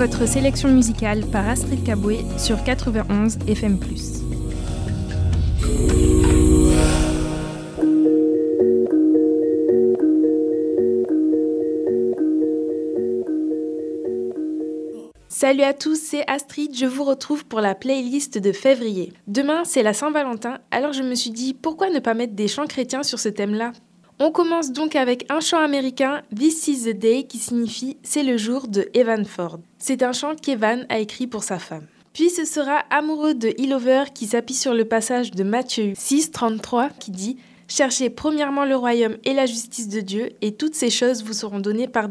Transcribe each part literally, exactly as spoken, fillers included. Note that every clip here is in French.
votre sélection musicale par Astrid Kaboué sur quatre-vingt-onze F M plus. Salut à tous, c'est Astrid, je vous retrouve pour la playlist de février. Demain, c'est la Saint-Valentin, alors je me suis dit pourquoi ne pas mettre des chants chrétiens sur ce thème-là ? On commence donc avec un chant américain, This is the Day, qui signifie « C'est le jour » de Evan Ford. C'est un chant qu'Evan a écrit pour sa femme. Puis ce sera Amoureux de Illover qui s'appuie sur le passage de Matthieu six, trente-trois qui dit « Cherchez premièrement le royaume et la justice de Dieu, et toutes ces choses vous seront données par-dessus. »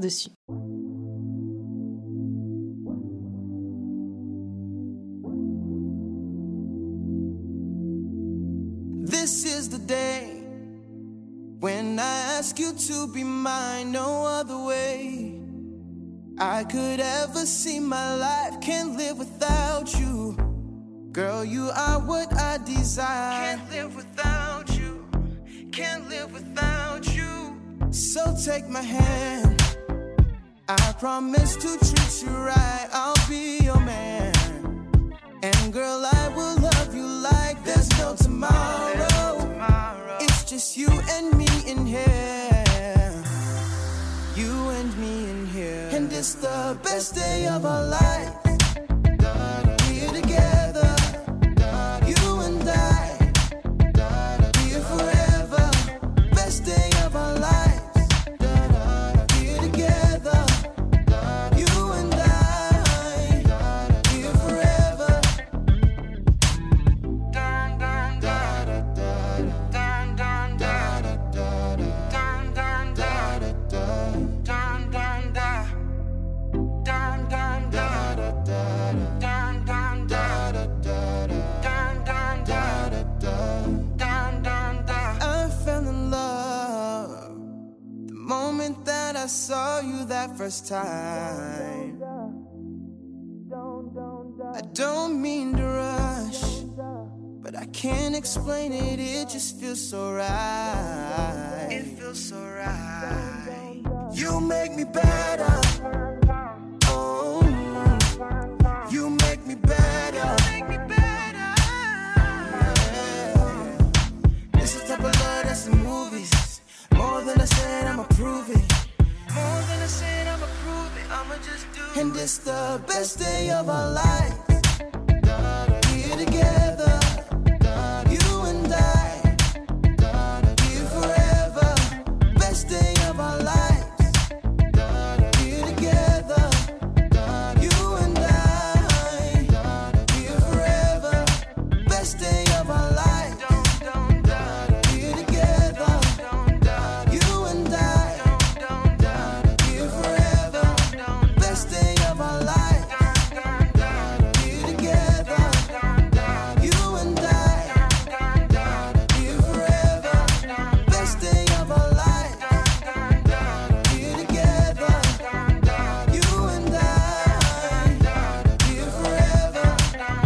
This is the day when I ask you to be mine, no other way I could ever see my life, can't live without you. Girl, you are what I desire. Can't live without you, can't live without you. So take my hand, I promise to treat you right, I'll be your man. And girl, I will love you like there's no tomorrow. It's just you and me in here, you and me in here. And it's the best day of our lives. We're together, you and I, here forever. Best day of our lives. We're together, you and I, here forever. Dun, dun, da, da, da, dun, dun, da, da, da, dun, dun, da, da, da, dun, dun, da, dun, dun, da, da, da, dun, dun, da, da, da, dun, dun, da, da, da, dun, dun, da. I fell in love the moment that I saw you that first time. I don't mean to rush, but I can't explain it, it just feels so right. It feels so right. You make me better. Oh, you make me better. Yeah. This is the type of love that's in movies. More than I said, I'ma prove it. More than I said, I'ma prove it. I'ma just do it. And it's the best day of our lives. Here together, you and I, here forever. Best day of our lives. Here together, you and I, here forever. Best day of our lives. Here together, you and I, here forever. Best day of our lives. Here together, you and I, here forever. Best day of our lives. Here together, you and I, here forever.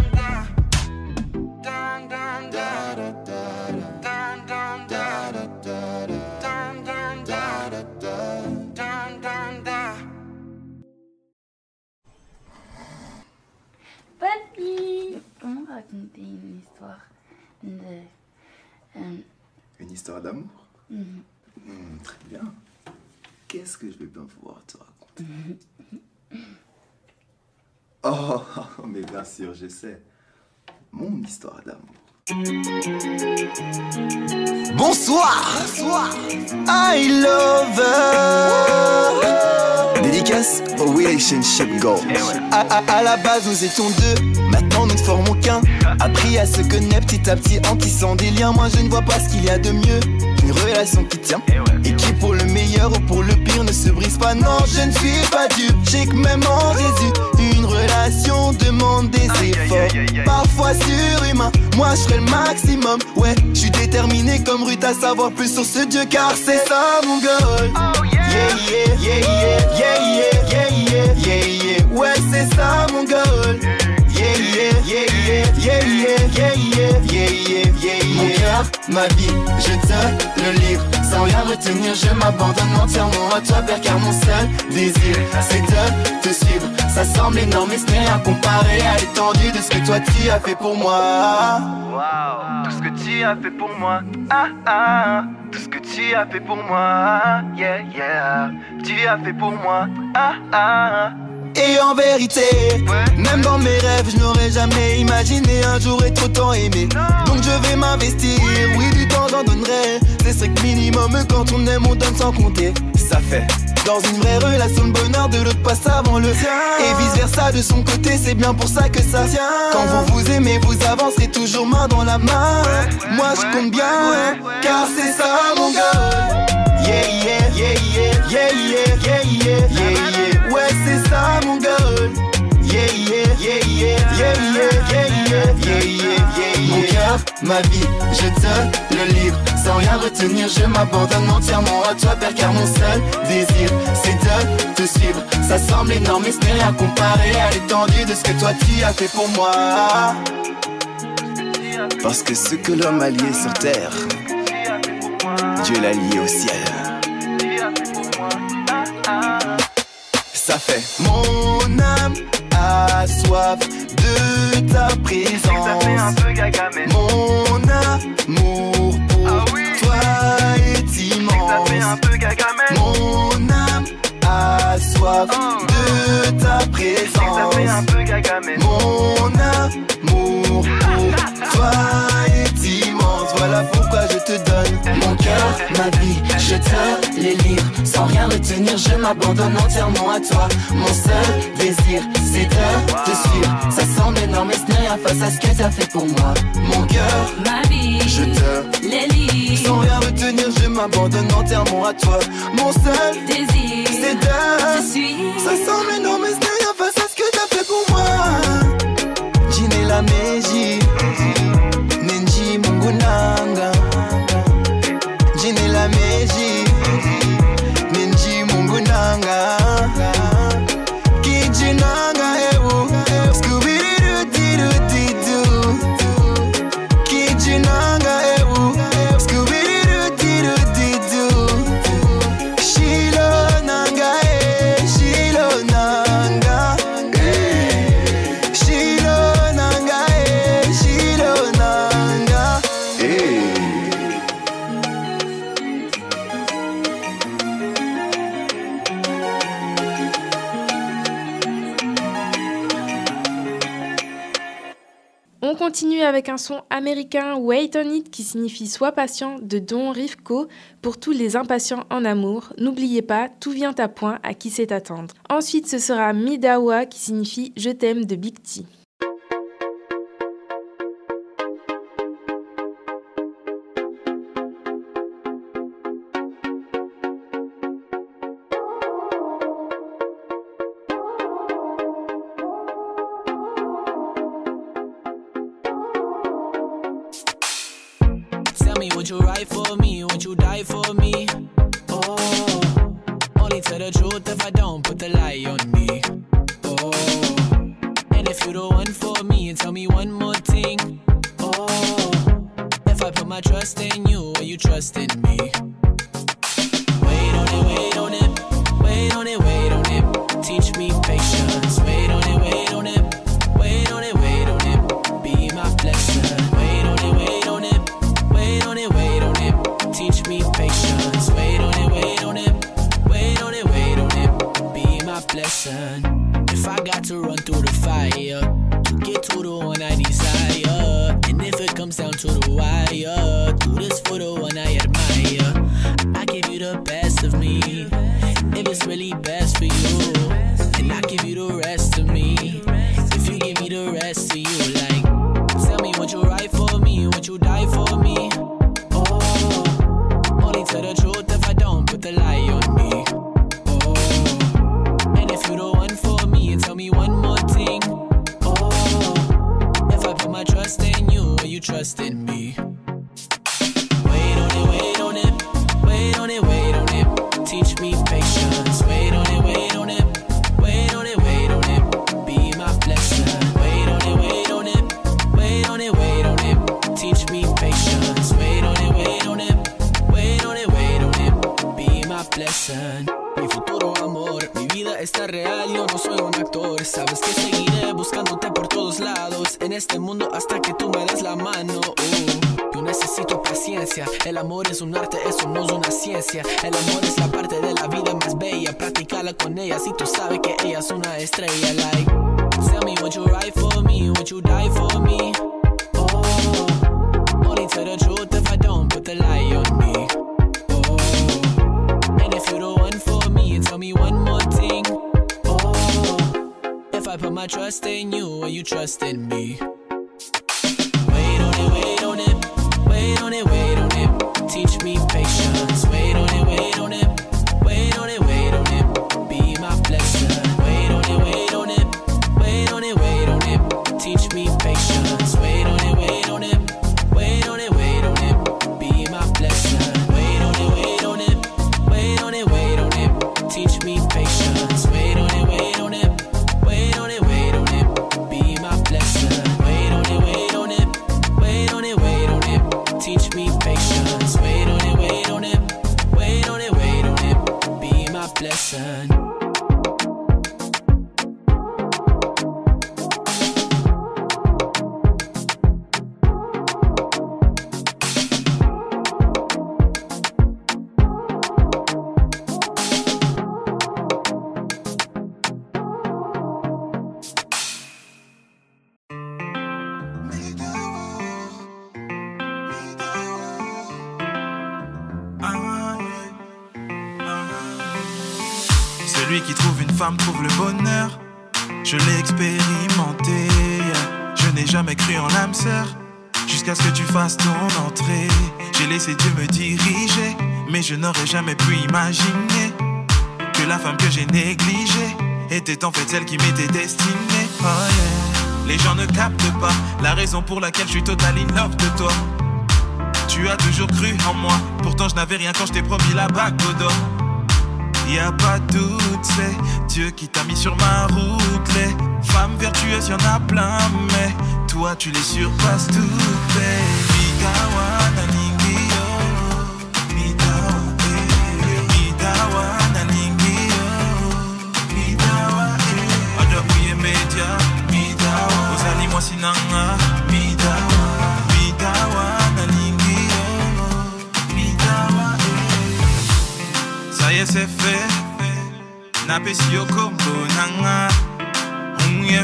Dun, dun, da, da, da, dun, dun, da, da, da, dun, dun, da, da, da, dun, dun, da. Papy, comment raconter une histoire de... euh, Une histoire d'amour. mhm. Hmm, Très bien. Qu'est-ce que je vais bien pouvoir te raconter? Oh, mais bien sûr, je sais. Mon histoire d'amour. Bonsoir, bonsoir, I love her. Dédicace au relationship goals. À, à, à la base nous étions deux, maintenant nous ne formons qu'un. Appris à se connaître petit à petit en tissant des liens. Moi je ne vois pas ce qu'il y a de mieux qu'une relation qui tient et qui pour le meilleur ou pour le pire ne se brise pas. Non je ne suis pas dupe, j'ai que même en Jésus une relation demande des efforts, parfois surhumains. Moi je ferai le maximum, ouais, je suis déterminé comme Ruth à savoir plus sur ce Dieu car c'est ça mon goal. Yeah yeah yeah yeah yeah yeah yeah yeah yeah yeah. Ouais c'est ça mon goal. Yeah yeah yeah yeah yeah yeah yeah yeah yeah yeah yeah. Mon cœur cœur, ma vie, je te le livre. Sans rien retenir, je m'abandonne entièrement à toi, père, car mon seul désir, c'est de te suivre. Ça semble énorme, mais ce n'est rien comparé à l'étendue de ce que toi tu as fait pour moi. Wow, tout ce que tu as fait pour moi. Ah ah, tout ce que tu as fait pour moi. Yeah, yeah, tu as fait pour moi. Ah ah. Et en vérité, ouais, même dans mes rêves, je n'aurais jamais imaginé un jour être autant aimé. Donc je vais m'investir, oui, du temps j'en donnerai. C'est strict minimum quand on aime, on donne sans compter. Ça fait dans une vraie relation, le bonheur de l'autre passe avant le sien. Et vice versa de son côté, c'est bien pour ça que ça tient. Quand vous vous aimez, vous avancerez toujours main dans la main. Moi je compte bien, car c'est ça mon gars. Yeah, yeah, yeah, yeah, yeah, yeah, yeah, yeah, yeah, yeah. Ouais, c'est ça mon gars. Yeah, yeah, yeah, yeah, yeah, yeah, yeah, yeah, yeah, yeah, yeah. Mon cœur, ma vie, je te le livre. Sans rien retenir, je m'abandonne entièrement à toi, père, car mon seul désir, c'est de te suivre. Ça semble énorme, mais ce n'est rien comparé à l'étendue de ce que toi tu as fait pour moi. Parce que ce que l'homme a lié sur terre, Dieu l'a lié au ciel. Ça fait mon âme a soif de ta présence. Mon amour pour ah oui, toi est immense. Mon âme a soif oh, de ta présence. Mon amour pour toi est immense. Voilà pourquoi je te donne mon cœur, ma vie, je te les livre. Sans rien retenir, je m'abandonne entièrement à toi. Mon seul désir, c'est de te suivre. Ça semble énorme, mais ce n'est rien face à ce que t'as fait pour moi. Mon cœur, ma vie, je te les livre. Sans rien retenir, je m'abandonne entièrement à toi. Mon seul désir, c'est de te suivre. Ça semble énorme, mais ce n'est rien face à ce que t'as fait pour moi. Jine la meji Nenji mungunanga. Jine la meji Nenji mungunanga. Kijinanga ewu Scooby-Doo-Doo-Doo-Doo. Kijinanga ewu Scooby-Doo-Doo-Doo-Doo. Shilo nanga e Shilo nanga e Shilo nanga e Shilo nanga e. On continue avec un son américain Wait on It qui signifie Sois patient de Don Rifko pour tous les impatients en amour. N'oubliez pas, tout vient à point, à qui sait attendre. Ensuite, ce sera Midawa qui signifie Je t'aime de Big T. Tell me, would you ride for me? Would you die for me? Oh, only tell the truth if I don't put the lie on me. Oh, and if you're the one for me, tell me one more thing. Oh, if I put my trust in you, will you trust in me? Wait on it, wait on it, wait on it, wait on it. Teach me patience. Wait on it, wait on it, wait on it, wait on it. Be my blessing. Wait on it, wait on it. Wait on it, wait on it, teach me patience. Wait on it, wait on it, wait on it, wait on it, be my blessing. If I got to run through the fire, get to the one I desire. And if it comes down to the wire, do this for the one I admire. I give you the best of me, if it's really best for you. And I give you the rest of me, if you give me the rest of you. Like, tell me, would you ride for me, would you die for me? Oh, only tell the truth if I don't put the lie on me. Oh, and if you're the one for me, tell me one more thing. Oh, if I put my trust in you, will you trust in me? Wait on it, wait on it, wait on it, wait on it. Teach me patience. Wait on it, wait on it, wait on it, wait on it. Be my blessing. Wait on it, wait on it, wait on it, wait on it. Teach me patience. blessing. Mi futuro amor, mi vida está real, yo no soy un actor. Sabes que seguiré buscándote por todos lados en este mundo hasta que tú me des la mano. Uh, yo necesito paciencia, el amor es un arte, eso no es una ciencia. El amor es la parte de la vida más bella, practícala con ella si tú sabes que ella es una estrella. Like, tell me, would you ride for me, would you die for me? Oh, only tell the truth if I don't put the lie on me. Oh, and if you're the one for me, tell me one more thing. Oh, if I put my trust in you, will you trust in me? Wait on it, wait on it, wait on it, wait on it. Teach me patience. Wait on it, wait on it, wait on it, wait on it. Be my blessing. Wait on it, wait on it, wait on it, wait on it. Teach me patience. Wait on it, wait on it, wait on it, wait on it. Be my blessing. Wait on it, wait on it, wait on it, wait on it. Teach me patience. Wait on it, wait on it, wait on it, wait on it. Be my blessing. Wait on it, wait on it, wait on it, wait on it. Teach me patience. Wait on it, wait on it, wait on it, wait on it. Be my blessing. Celui qui trouve une femme trouve le bonheur. Je l'ai expérimenté. Je n'ai jamais cru en l'âme sœur jusqu'à ce que tu fasses ton entrée. J'ai laissé Dieu me diriger, mais je n'aurais jamais pu imaginer que la femme que j'ai négligée était en fait celle qui m'était destinée. Oh yeah. Les gens ne captent pas la raison pour laquelle je suis total in love de toi. Tu as toujours cru en moi, pourtant je n'avais rien quand je t'ai promis la bague au dos. Y'a pas de doute, c'est Dieu qui t'a mis sur ma route. Les femmes vertueuses, y'en a plein, mais toi tu les surpasses toutes. Midawa nalingi yo, midawa, eh, midawa nalingi yo, midawa, eh. Oda ouye media, midawa, ozali moi sinanga, midawa, midawa nalingi yo, midawa, eh. Ça y est c'est fait. Napesi yo kombo nanga Onye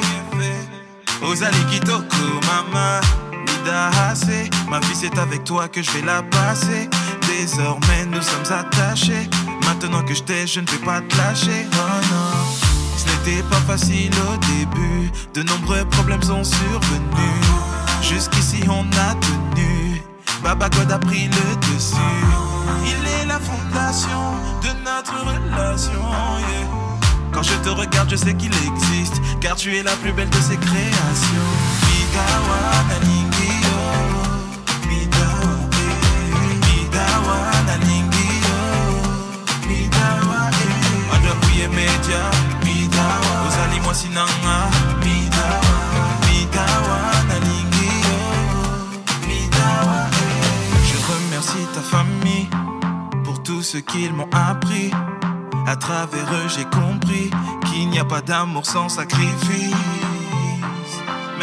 fait Ozali kitoko mama Midahase Ma vie c'est avec toi que je vais la passer. Désormais nous sommes attachés. Maintenant que je t'ai je ne vais pas te lâcher. Oh non. Ce n'était pas facile au début. De nombreux problèmes sont survenus. Jusqu'ici on a tenu. Baba God a pris le dessus. Il est la fondation de notre relation, yeah. Quand je te regarde, je sais qu'il existe, car tu es la plus belle de ses créations. Midawa nalingi yo, midawa, eh. Midawa nalingi yo, midawa, eh. Oda ouye media, midawa, ozali moi sinanga, midawa, midawa nalingi yo, midawa, eh. Je remercie ta famille pour tout ce qu'ils m'ont appris. À travers eux j'ai compris qu'il n'y a pas d'amour sans sacrifice. Mais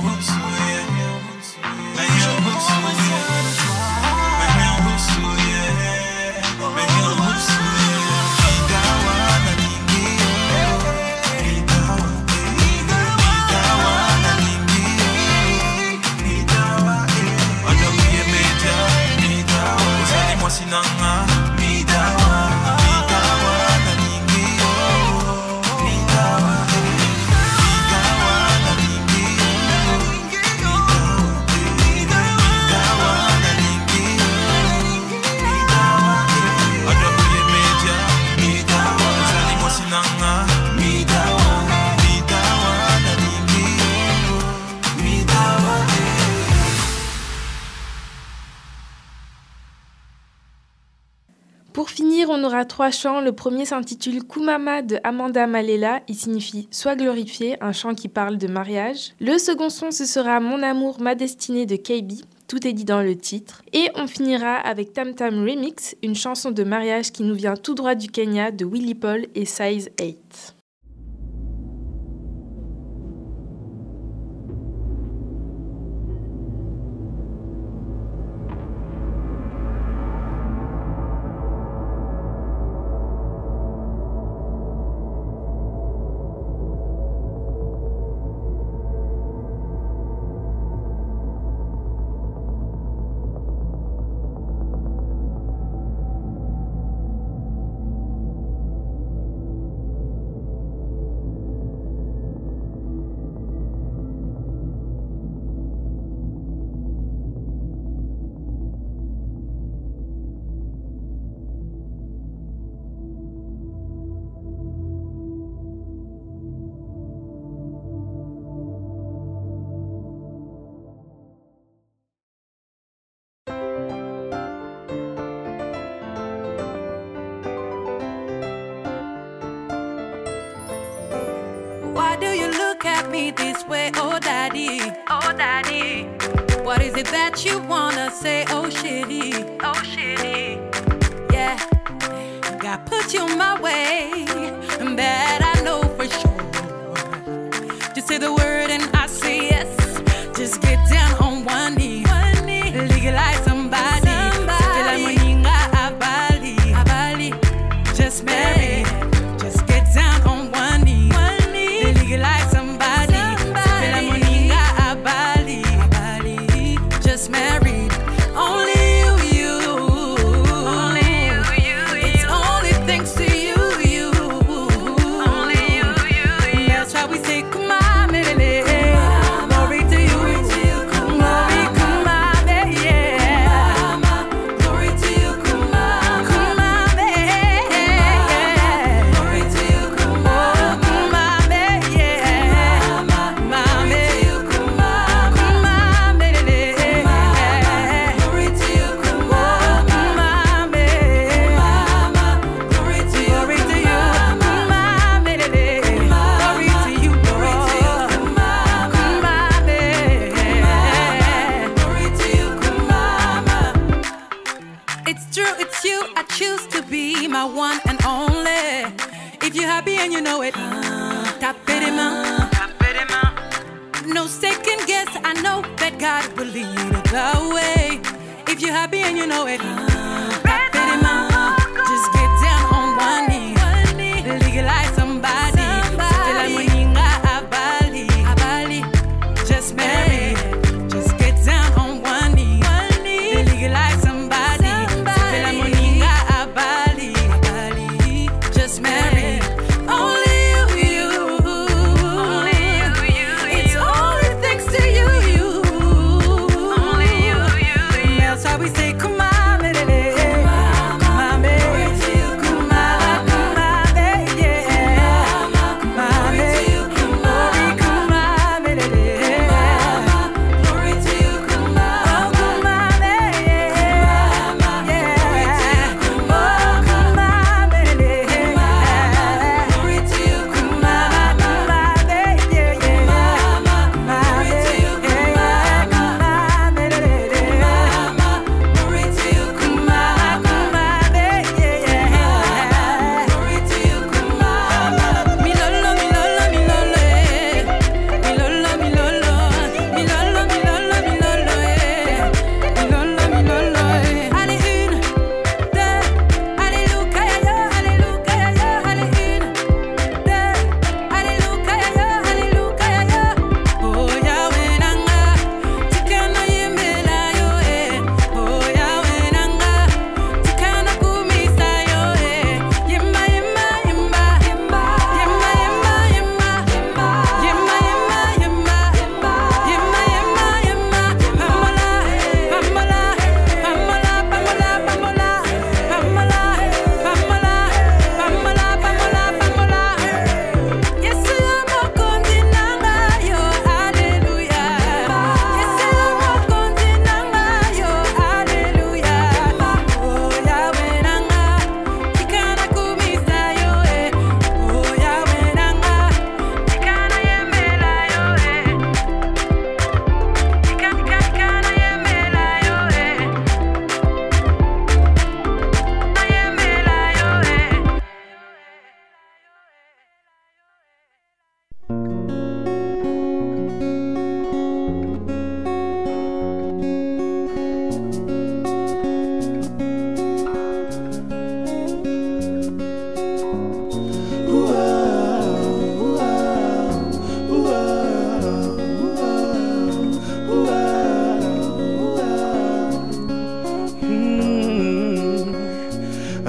Pour finir, on aura trois chants. Le premier s'intitule Kumama de Amanda Malela. Il signifie « Sois glorifié », un chant qui parle de mariage. Le second son, ce sera Mon amour, ma destinée de K B. tout est dit dans le titre. Et on finira avec Tam Tam Remix, une chanson de mariage qui nous vient tout droit du Kenya de Willy Paul et Size eight. Why do you look at me this way, oh daddy? Oh daddy. What is it that you wanna say, oh shitty? Oh shitty. Yeah, God put you my way, and that I know for sure. Just say the word and I say yes. Just get down on one knee, one knee. Legalize somebody. somebody. Abali, abali. Just marry. Just get down on one knee. One knee. Legalize somebody. somebody. Abali, abali. Just married. Only you, you. Only you, you. It's you. Only thanks to you, you. Only you, you, you. That's why we say, come on, melele. Glory to you. Glory, come on, yeah. Glory to you, come on. Come on, yeah. Glory to you, come on. Come on, yeah. Glory to you, come on. Come on, melele. Glory to you, come on. Come on, glory to you, glory to you, come on, melele. Glory to you, glory to you, come on. Come on, glory to you, come on. It's true, it's you. I choose to be my one and only. If you're happy and you know it, tap it in my, tap it in my. No second guess. I know that God will lead the way. If you're happy and you know it, tap it in my. Just get down on one knee, legalize somebody. Abali, abali. Just marry. Just get down on one knee, legalize somebody. Abali, abali. Just marry. Only you, you. Only you, you. It's only thanks to you, you. Only you, you. That's why we say, come on, melele.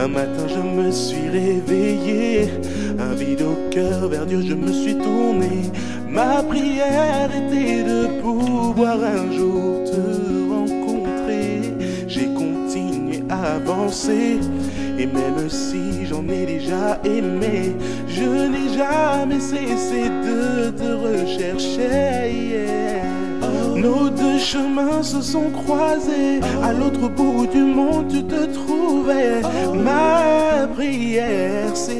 Un matin je me suis réveillé, un vide au cœur, vers Dieu je me suis tourné. Ma prière était de pouvoir un jour te rencontrer. J'ai continué à avancer, et même si j'en ai déjà aimé, je n'ai jamais cessé de te rechercher, yeah. Nos deux chemins se sont croisés, à l'autre bout du monde tu te trouvais. Ma prière s'est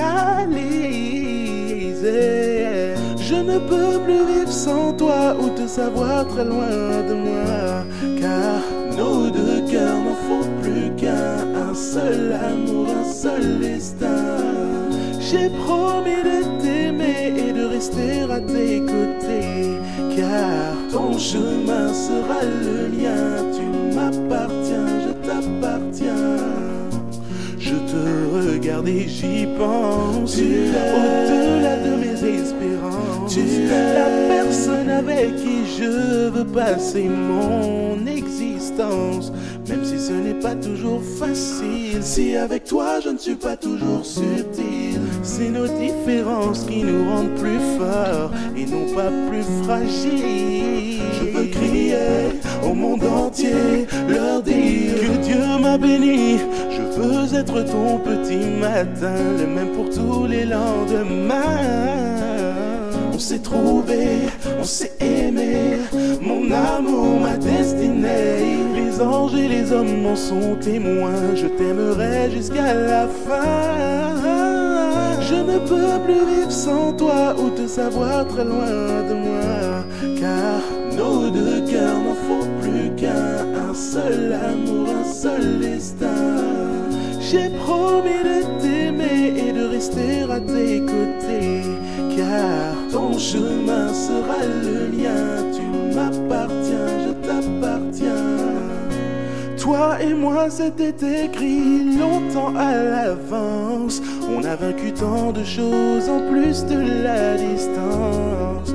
réalisée. Je ne peux plus vivre sans toi ou te savoir très loin de moi, car nos deux cœurs n'en font plus qu'un, un seul amour, un seul destin. J'ai promis de t'aimer et de rester à tes côtés, car ton chemin sera le mien. Tu m'appartiens, je t'appartiens. Je te regarde et j'y pense. Tu es au-delà de mes espérances. Tu es la personne avec qui je veux passer mon existence, même si ce n'est pas toujours facile. Si avec toi je ne suis pas toujours subtil, c'est nos différences qui nous rendent plus forts et non pas plus fragiles. Je veux crier au monde entier, leur dire que Dieu m'a béni. Je veux être ton petit matin, le même pour tous les lendemains. On s'est trouvé, on s'est aimé, mon amour, ma destinée. Les anges et les hommes en sont témoins, je t'aimerai jusqu'à la fin. Je ne peux plus vivre sans toi ou te savoir très loin de moi, car nos deux cœurs n'en font plus qu'un, un seul amour, un seul destin. J'ai promis de t'aimer et de rester à tes côtés, car ton chemin sera le mien. Tu m'appartiens, je t'appartiens. Toi et moi c'était écrit longtemps à l'avance. On a vaincu tant de choses en plus de la distance.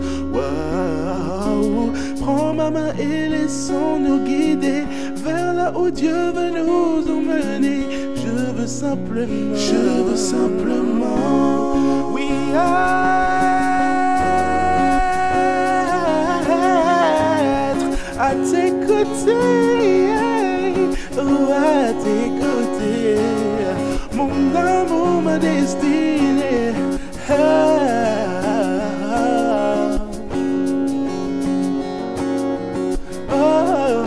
Waouh, prends ma main et laissons-nous guider vers là où Dieu veut nous emmener. Je veux simplement, je veux simplement, oui, être à tes côtés, oh, à tes côtés, mon amour, ma destinée. Oh,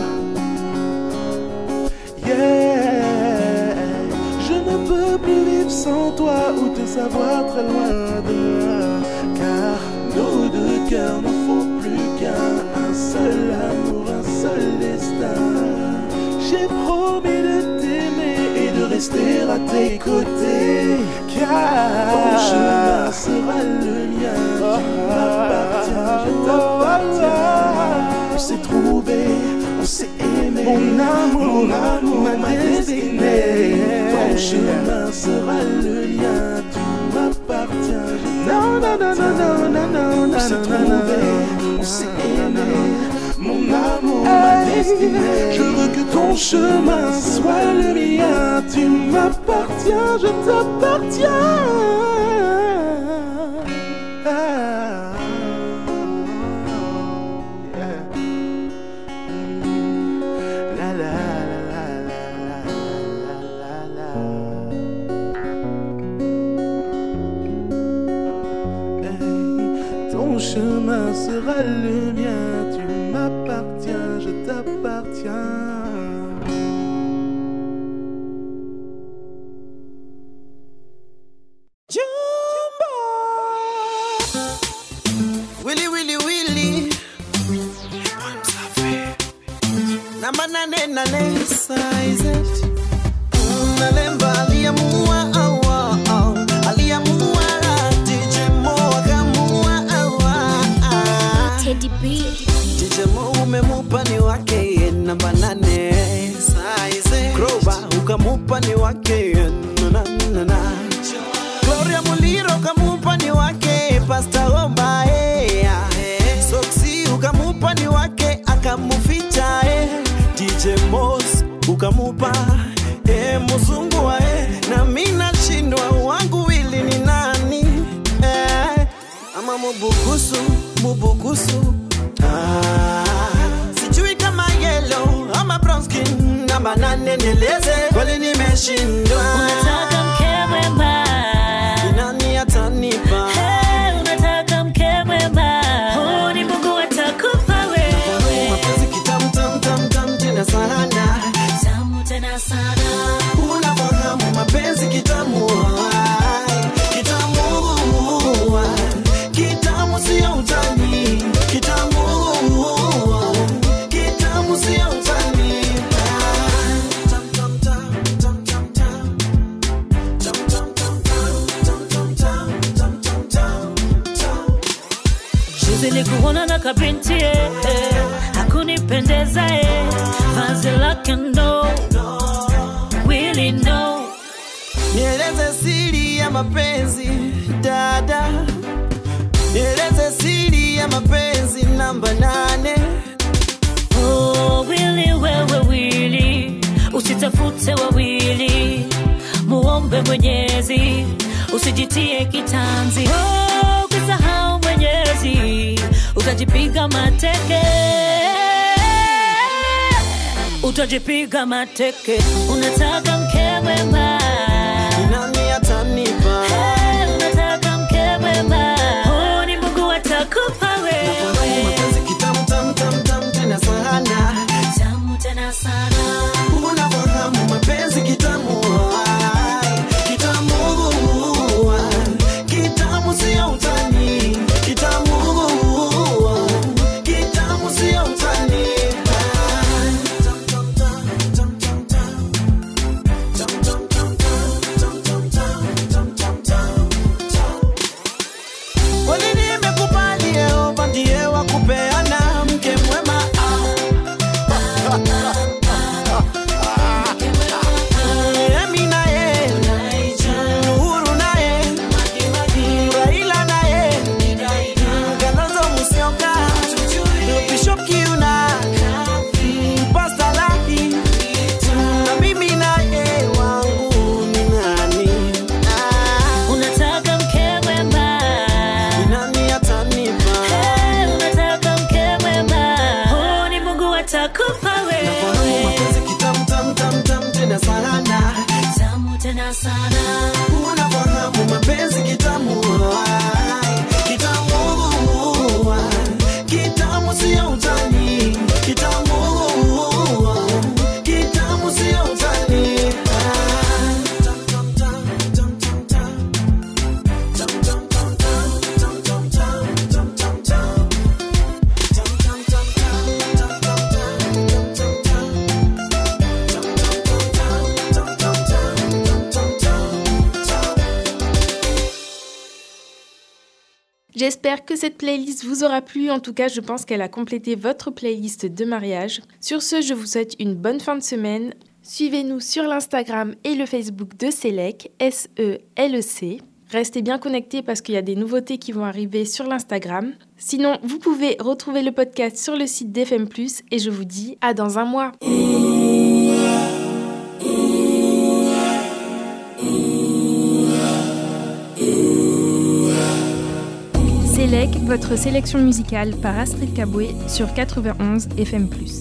yeah. Je ne peux plus vivre sans toi ou te savoir très loin de moi, car nos deux cœurs n'en font plus qu'un, un seul amour, un seul destin. J'ai promis de t'aimer et de rester à tes côtés, car ton chemin sera le mien. Tu m'appartiens, je t'appartiens. On s'est trouvé, on s'est aimé, mon amour, mon amour, ma destinée. Ton chemin sera le mien. Tu m'appartiens, je t'appartiens. On s'est trouvé, on s'est aimé, mon amour, ma destinée. Je veux que ton chemin soit le mien. Tu m'appartiens, je t'appartiens. Ah, yeah. La la la la la la la la. Hey, ton chemin sera le mien. Tu m'appartiens, je t'appartiens. Willy, Willy, Willy. Namanane nane size it. Nalemba aliyamua awa awa. Aliyamua D J Mo akamua awa. Teddy B. D J Mo umemupa ni wake namba nane size. Grover ukamupa ni wake na na na. Gloria Muliro ukamupa ni wake Pastor Omba eh. Soxy ukamupa ni wake akamuficha eh. D J Moss ukamupa eh muzungu wa eh. na mimi nashindwa wangu wili ni nani eh, ama mubukusu mubukusu ah, sijui kama yellow ama brown skin namba nane nieleze kweli nimeshindwa. Unataka mke mwema, ni nani atanipa? hey, unataka mke mwema, huu ni Mungu atakupa wewe. Mapenzi kitamu tam tam tam tena sana, tamu tena sana. Unafahamu mapenzi kitamu, kitamu, kitamu sio utani, kitamu, kitamu sio utani. Tam tam tam tam tam tam tam tam tam tam tam tam tam. Juzi nilikuona na kabinti eh, eh, hakunipendeza eh, vazi lake ndo really no. Nieleze siri ya mapenzi dada, nieleze siri ya mapenzi namba nane. Oh, Willy wewe Willy, usitafute wawili, muombe Mwenyezi, usijitie kitanzi. Oh, ukisahau Mwenyezi, utajipiga mateke, utajipiga mateke. Unataka mke mwema, ni nani atanipa? hey, unataka mke mwema, huu ni Mungu atakupa wewe. Mapenzi kitamu tam tam tam tena sana, tamu tena sana. Unafahamu mapenzi kitamu, kitamu, kitamu sio utani, kitamu, kitamu sio utani. Sana. Unafahamu mapenzi kitamu, kitamu, kitamu sio utani, kitamu, kitamu sio utani. J'espère que cette playlist vous aura plu. En tout cas, je pense qu'elle a complété votre playlist de mariage. Sur ce, je vous souhaite une bonne fin de semaine. Suivez-nous sur l'Instagram et le Facebook de Selec, S E L E C. Restez bien connectés parce qu'il y a des nouveautés qui vont arriver sur l'Instagram. Sinon, vous pouvez retrouver le podcast sur le site d'F M plus, et je vous dis à dans un mois. Selec, votre sélection musicale par Astrid Kaboué sur quatre-vingt-onze F M plus.